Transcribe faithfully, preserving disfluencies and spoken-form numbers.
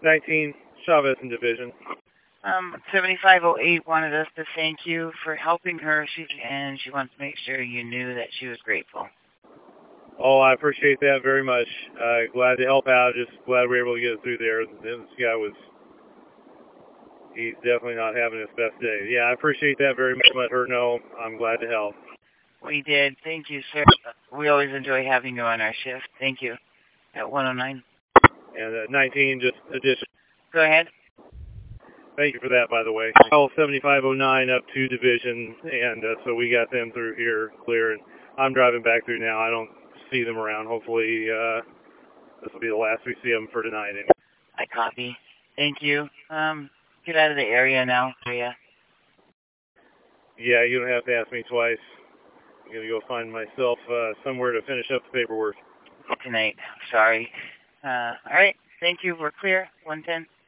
nineteen, Chavez in Division. Um, seventy-five oh eight wanted us to thank you for helping her, she, and she wants to make sure you knew that she was grateful. Oh, I appreciate that very much. Uh, glad to help out. Just glad we were able to get it through there. This guy was, he's definitely not having his best day. Yeah, I appreciate that very much. Let her know. I'm glad to help. We did. Thank you, sir. We always enjoy having you on our shift. Thank you. At one oh nine. And uh, nineteen, just addition. Go ahead. Thank you for that, by the way. Call seventy-five oh nine up to Division, and uh, so we got them through here clear. And I'm driving back through now. I don't see them around. Hopefully, uh, this will be the last we see them for tonight. I copy. Thank you. Um, get out of the area now, yeah. Yeah, you don't have to ask me twice. I'm going to go find myself uh, somewhere to finish up the paperwork. Tonight. Sorry. Uh, all right. Thank you. We're clear. one ten.